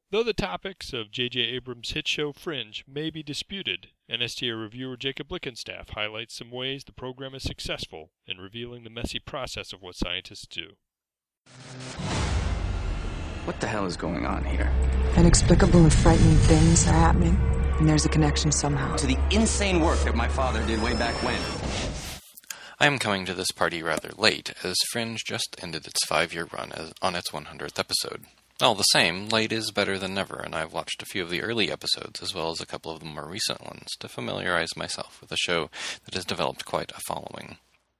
Though the topics of J.J. Abrams' hit show Fringe may be disputed, NSTA reviewer Jacob Blickenstaff highlights some ways the program is successful in revealing the messy process of what scientists do. What the hell is going on here? Inexplicable and frightening things are happening, and there's a connection somehow. To the insane work that my father did way back when. I am coming to this party rather late, as Fringe just ended its 5-year run on its 100th episode. All the same, late is better than never, and I've watched a few of the early episodes, as well as a couple of the more recent ones, to familiarize myself with a show that has developed quite a following.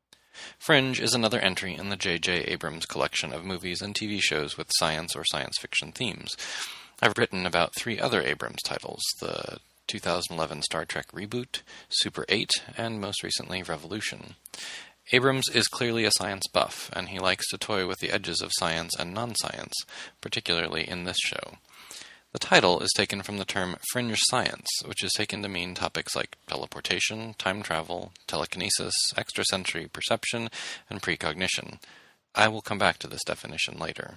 Fringe is another entry in the J.J. Abrams collection of movies and TV shows with science or science fiction themes. I've written about 3 other Abrams titles, the 2011 Star Trek reboot, Super 8, and most recently Revolution. Abrams is clearly a science buff, and he likes to toy with the edges of science and non-science, particularly in this show. The title is taken from the term fringe science, which is taken to mean topics like teleportation, time travel, telekinesis, extrasensory perception, and precognition. I will come back to this definition later.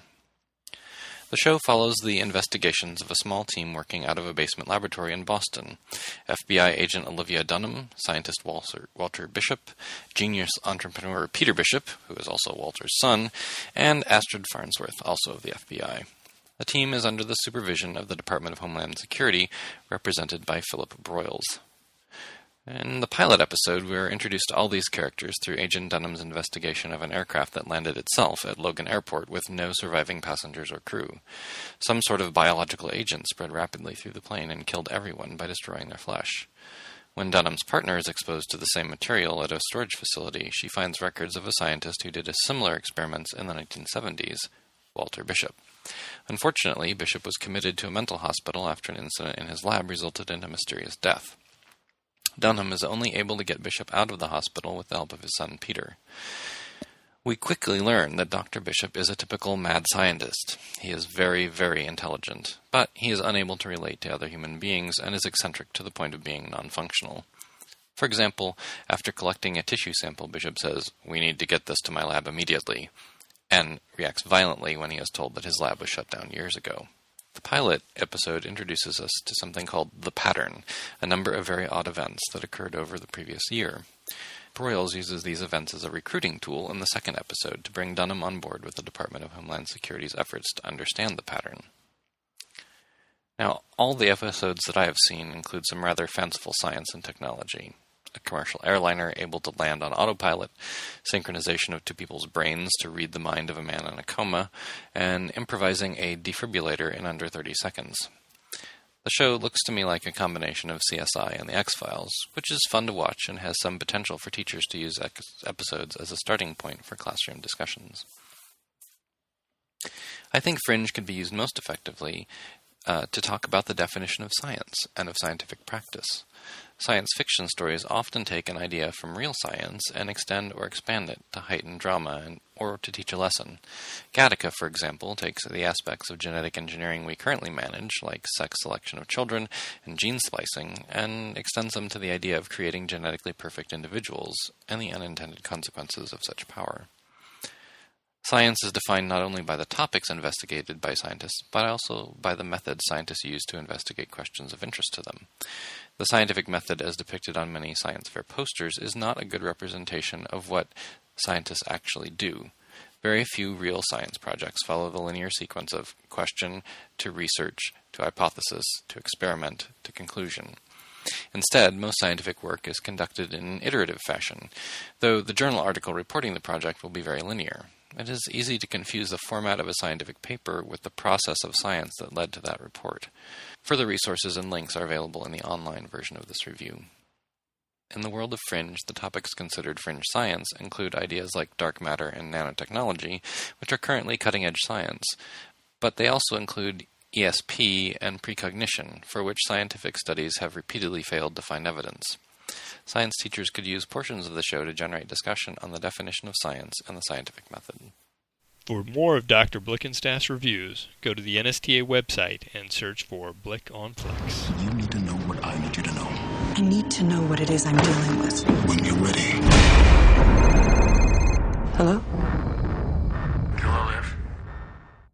The show follows the investigations of a small team working out of a basement laboratory in Boston. FBI agent Olivia Dunham, scientist Walter Bishop, genius entrepreneur Peter Bishop, who is also Walter's son, and Astrid Farnsworth, also of the FBI. The team is under the supervision of the Department of Homeland Security, represented by Philip Broyles. In the pilot episode, we are introduced to all these characters through Agent Dunham's investigation of an aircraft that landed itself at Logan Airport with no surviving passengers or crew. Some sort of biological agent spread rapidly through the plane and killed everyone by destroying their flesh. When Dunham's partner is exposed to the same material at a storage facility, she finds records of a scientist who did similar experiments in the 1970s, Walter Bishop. Unfortunately, Bishop was committed to a mental hospital after an incident in his lab resulted in a mysterious death. Dunham is only able to get Bishop out of the hospital with the help of his son Peter. We quickly learn that Dr. Bishop is a typical mad scientist. He is very, very intelligent, but he is unable to relate to other human beings and is eccentric to the point of being non-functional. For example, after collecting a tissue sample, Bishop says, "We need to get this to my lab immediately," and reacts violently when he is told that his lab was shut down years ago. The pilot episode introduces us to something called The Pattern, a number of very odd events that occurred over the previous year. Broyles uses these events as a recruiting tool in the second episode to bring Dunham on board with the Department of Homeland Security's efforts to understand the pattern. Now, all the episodes that I have seen include some rather fanciful science and technology. A commercial airliner able to land on autopilot, synchronization of 2 people's brains to read the mind of a man in a coma, and improvising a defibrillator in under 30 seconds. The show looks to me like a combination of CSI and The X-Files, which is fun to watch and has some potential for teachers to use episodes as a starting point for classroom discussions. I think Fringe could be used most effectively to talk about the definition of science and of scientific practice. Science fiction stories often take an idea from real science and extend or expand it to heighten drama or to teach a lesson. Gattaca, for example, takes the aspects of genetic engineering we currently manage, like sex selection of children and gene splicing, and extends them to the idea of creating genetically perfect individuals and the unintended consequences of such power. Science is defined not only by the topics investigated by scientists, but also by the methods scientists use to investigate questions of interest to them. The scientific method, as depicted on many science fair posters, is not a good representation of what scientists actually do. Very few real science projects follow the linear sequence of question to research to hypothesis to experiment to conclusion. Instead, most scientific work is conducted in an iterative fashion, though the journal article reporting the project will be very linear. It is easy to confuse the format of a scientific paper with the process of science that led to that report. Further resources and links are available in the online version of this review. In the world of Fringe, the topics considered fringe science include ideas like dark matter and nanotechnology, which are currently cutting-edge science, but they also include ESP and precognition, for which scientific studies have repeatedly failed to find evidence. Science teachers could use portions of the show to generate discussion on the definition of science and the scientific method. For more of Dr. Blickenstaff's reviews, go to the NSTA website and search for Blick on Flicks. You need to know what I need you to know. I need to know what it is I'm dealing with. When you're ready. Hello?